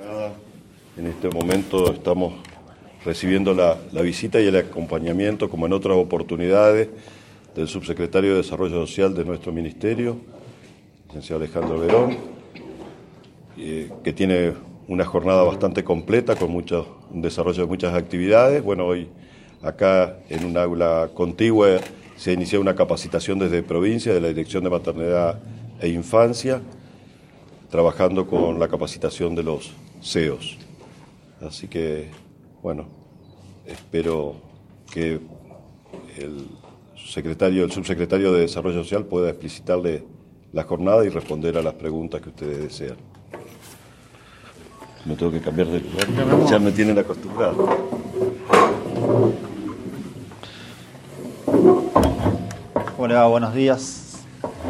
jornada. En este momento estamos recibiendo la visita y el acompañamiento, como en otras oportunidades, del subsecretario de Desarrollo Social de nuestro ministerio, licenciado Alejandro Verón, que tiene una jornada bastante completa con un desarrollo de muchas actividades. Bueno, hoy acá en un aula contigua se ha iniciado una capacitación desde provincia de la Dirección de Maternidad e Infancia, trabajando con la capacitación de los CEOs. Así que, bueno, espero que el subsecretario de Desarrollo Social pueda explicitarle la jornada y responder a las preguntas que ustedes desean. Me tengo que cambiar de lugar, ya me tienen acostumbrado. Hola, buenos días.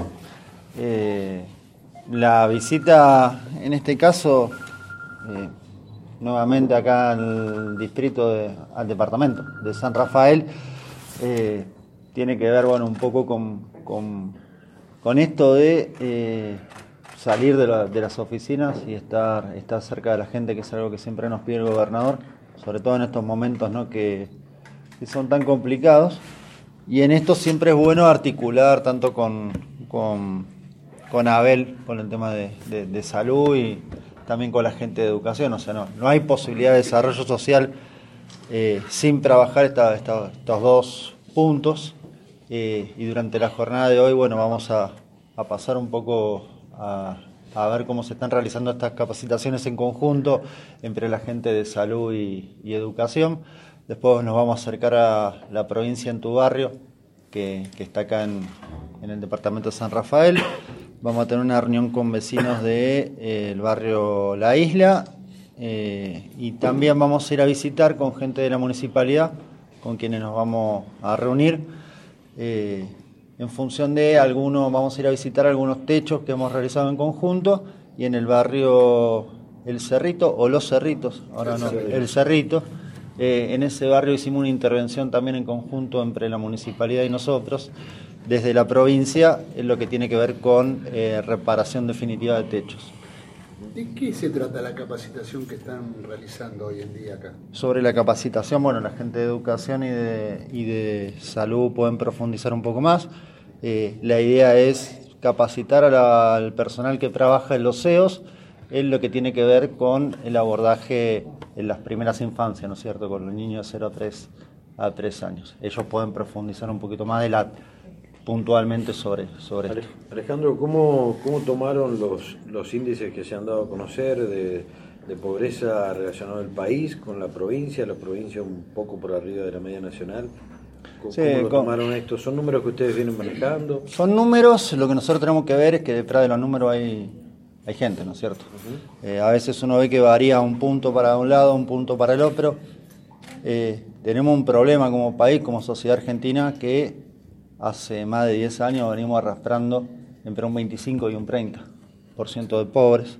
La visita, en este caso, nuevamente acá al al departamento de San Rafael, tiene que ver, bueno, un poco con esto de salir de las oficinas y estar cerca de la gente, que es algo que siempre nos pide el gobernador, sobre todo en estos momentos, ¿no?, que son tan complicados. Y en esto siempre es bueno articular tanto con Abel, con el tema de salud, y también con la gente de educación. O sea, no hay posibilidad de desarrollo social sin trabajar estos dos puntos. Y durante la jornada de hoy, bueno, vamos a pasar un poco a ver cómo se están realizando estas capacitaciones en conjunto entre la gente de salud y educación. Después nos vamos a acercar a la provincia En Tu Barrio, que está acá en el departamento de San Rafael. Vamos a tener una reunión con vecinos del barrio La Isla, y también vamos a ir a visitar con gente de la municipalidad, con quienes nos vamos a reunir. En función de vamos a ir a visitar algunos techos que hemos realizado en conjunto, y en el barrio El Cerrito, o Los Cerritos, El Cerrito. En ese barrio hicimos una intervención también en conjunto entre la municipalidad y nosotros, desde la provincia, en lo que tiene que ver con reparación definitiva de techos. ¿De qué se trata la capacitación que están realizando hoy en día acá? Sobre la capacitación, bueno, la gente de educación y de salud pueden profundizar un poco más. La idea es capacitar al personal que trabaja en los CEOs en lo que tiene que ver con el abordaje en las primeras infancias, ¿no es cierto?, con los niños de 0 a 3 años. Ellos pueden profundizar un poquito más puntualmente sobre esto. Alejandro, ¿cómo tomaron los índices que se han dado a conocer de pobreza relacionado al país con la provincia un poco por arriba de la media nacional? ¿Cómo lo tomaron esto? ¿Son números que ustedes vienen manejando? Son números. Lo que nosotros tenemos que ver es que detrás de los números hay gente, ¿no es cierto? Uh-huh. A veces uno ve que varía un punto para un lado, un punto para el otro. Tenemos un problema como país, como sociedad argentina, que hace más de 10 años venimos arrastrando entre un 25 y un 30% de pobres.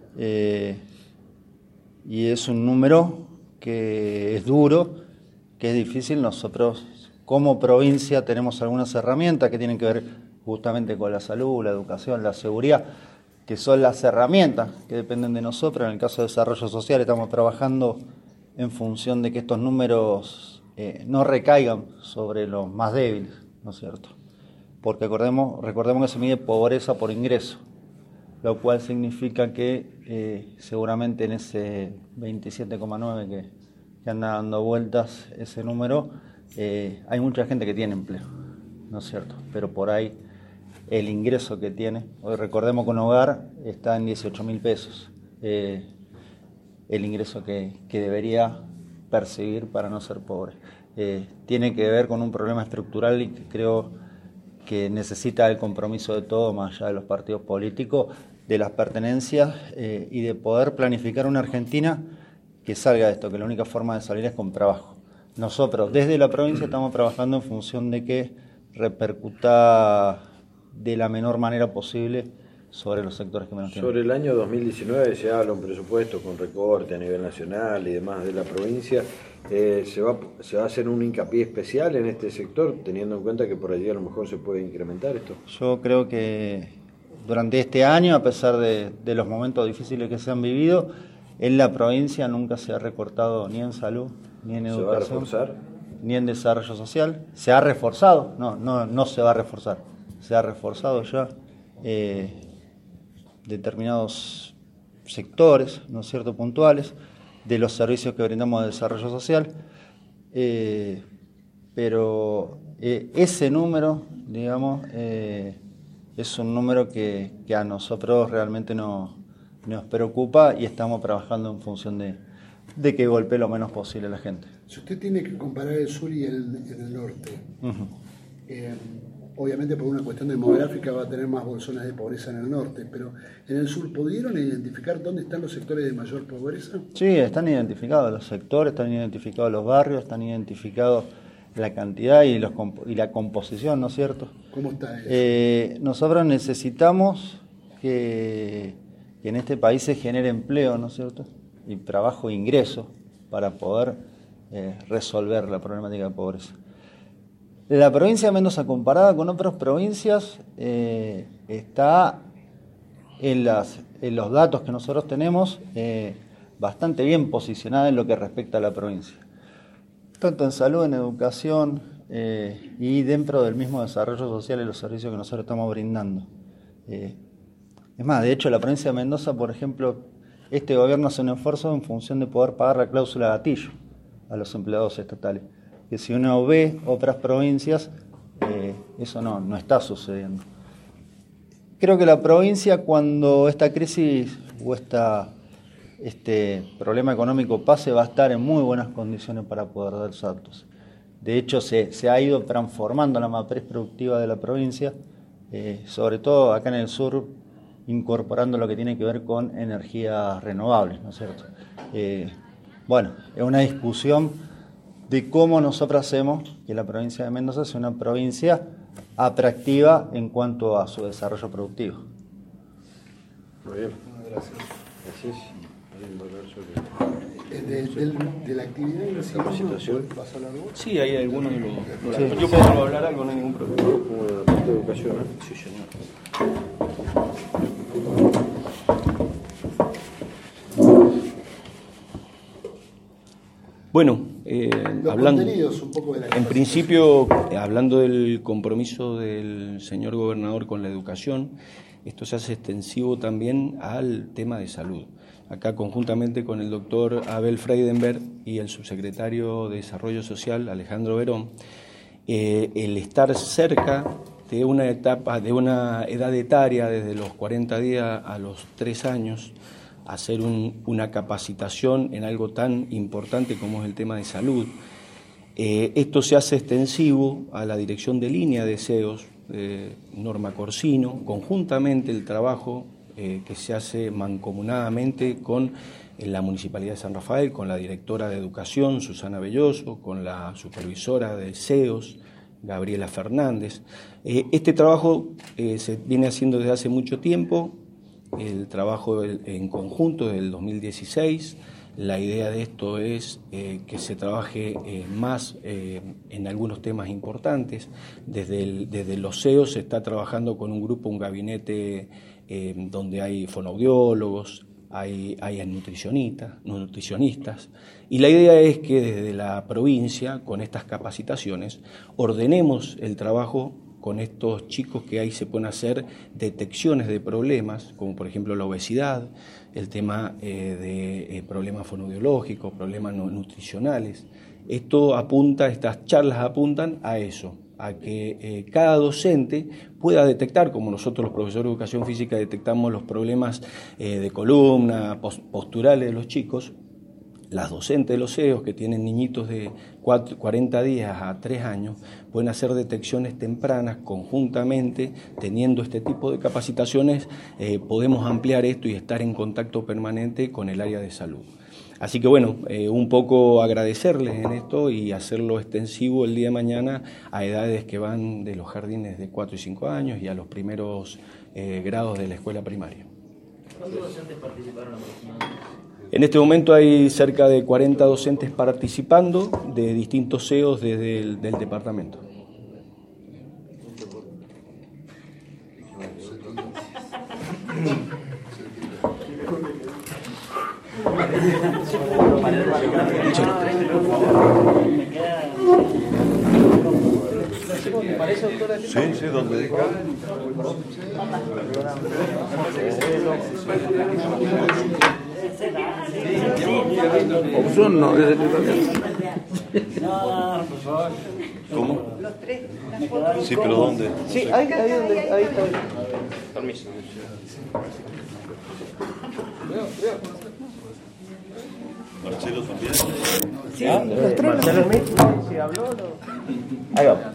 Y es un número que es duro, que es difícil. Nosotros, como provincia, tenemos algunas herramientas que tienen que ver justamente con la salud, la educación, la seguridad, que son las herramientas que dependen de nosotros. En el caso de desarrollo social estamos trabajando en función de que estos números no recaigan sobre los más débiles, ¿no es cierto? Porque recordemos que se mide pobreza por ingreso, lo cual significa que seguramente en ese 27,9 que anda dando vueltas ese número, hay mucha gente que tiene empleo, ¿no es cierto? Pero por ahí el ingreso que tiene, hoy recordemos que un hogar está en 18.000 pesos, el ingreso que debería percibir para no ser pobre. Tiene que ver con un problema estructural y que creo que necesita el compromiso de todos, más allá de los partidos políticos, de las pertenencias, y de poder planificar una Argentina que salga de esto, que la única forma de salir es con trabajo. Nosotros desde la provincia estamos trabajando en función de que repercuta de la menor manera posible sobre los sectores que menos tienen. Sobre el año 2019 se habla un presupuesto con recorte a nivel nacional y demás de la provincia. ¿Se va a hacer un hincapié especial en este sector, teniendo en cuenta que por allí a lo mejor se puede incrementar esto? Yo creo que durante este año, a pesar de los momentos difíciles que se han vivido, En la provincia nunca se ha recortado ni en salud, ni en educación. ¿Se va a reforzar? Ni en desarrollo social. ¿Se ha reforzado? No se va a reforzar. Se ha reforzado ya determinados sectores, ¿no es cierto?, puntuales, de los servicios que brindamos de desarrollo social. Pero ese número, digamos, es un número que a nosotros realmente nos preocupa y estamos trabajando en función de que golpee lo menos posible a la gente. Si usted tiene que comparar el sur y el norte, obviamente por una cuestión demográfica va a tener más bolsones de pobreza en el norte, pero en el sur, ¿pudieron identificar dónde están los sectores de mayor pobreza? Sí, están identificados los sectores, están identificados los barrios, están identificados la cantidad y la composición, ¿no es cierto? ¿Cómo está eso? Nosotros necesitamos que en este país se genere empleo, ¿no es cierto?, y trabajo e ingreso para poder resolver la problemática de pobreza. La provincia de Mendoza, comparada con otras provincias, está en los datos que nosotros tenemos bastante bien posicionada en lo que respecta a la provincia. Tanto en salud, en educación y dentro del mismo desarrollo social y los servicios que nosotros estamos brindando. Es más, de hecho, la provincia de Mendoza, por ejemplo, este gobierno hace un esfuerzo en función de poder pagar la cláusula gatillo a los empleados estatales. Que si uno ve otras provincias, eso no está sucediendo. Creo que la provincia, cuando esta crisis o este problema económico pase, va a estar en muy buenas condiciones para poder dar saltos. De hecho, se ha ido transformando la matriz productiva de la provincia, sobre todo acá en el sur, incorporando lo que tiene que ver con energías renovables, ¿no es cierto? Bueno, es una discusión de cómo nosotros hacemos que la provincia de Mendoza sea una provincia atractiva en cuanto a su desarrollo productivo. Muy bien. Gracias. Gracias. De la actividad en la capacitación. ¿Vas a hablar vos? Sí, hay algunos de los... Sí. Yo puedo hablar algo, no hay ningún problema. Como la parte de educación, ¿eh? Sí, señor. Bueno, hablando, un poco de la en principio, hablando del compromiso del señor gobernador con la educación, esto se hace extensivo también al tema de salud. Acá conjuntamente con el doctor Abel Freidenberg y el subsecretario de Desarrollo Social, Alejandro Verón, el estar cerca de una etapa, de una edad etaria desde los 40 días a los 3 años, hacer una capacitación en algo tan importante como es el tema de salud. Esto se hace extensivo a la dirección de línea de SEOS, Norma Corsino, conjuntamente el trabajo que se hace mancomunadamente con la Municipalidad de San Rafael, con la directora de Educación, Susana Belloso, con la supervisora de SEOS, Gabriela Fernández. Este trabajo se viene haciendo desde hace mucho tiempo, el trabajo en conjunto del 2016. La idea de esto es que se trabaje más en algunos temas importantes. Desde los CEOs se está trabajando con un grupo, un gabinete donde hay fonoaudiólogos, hay nutricionistas, y la idea es que desde la provincia, con estas capacitaciones, ordenemos el trabajo con estos chicos, que ahí se pueden hacer detecciones de problemas, como por ejemplo la obesidad, el tema de problemas fonoaudiológicos, problemas nutricionales. Estas charlas apuntan a eso, a que cada docente pueda detectar, como nosotros los profesores de educación física detectamos los problemas de columna, posturales de los chicos. Las docentes de los CEOs que tienen niñitos de 40 días a 3 años pueden hacer detecciones tempranas conjuntamente. Teniendo este tipo de capacitaciones podemos ampliar esto y estar en contacto permanente con el área de salud. Así que bueno, un poco agradecerles en esto y hacerlo extensivo el día de mañana a edades que van de los jardines de 4 y 5 años y a los primeros grados de la escuela primaria. ¿Cuántos docentes participaron aproximadamente? En este momento hay cerca de 40 docentes participando de distintos CEOs del departamento. Sí, sí, donde Opción no, es ¿Cómo? Los tres, las fotos. Sí, pero ¿dónde? Sí, ahí está. Permiso. Marcelo también. Sí, los tres. Marcelo Smith, si habló. Ahí va.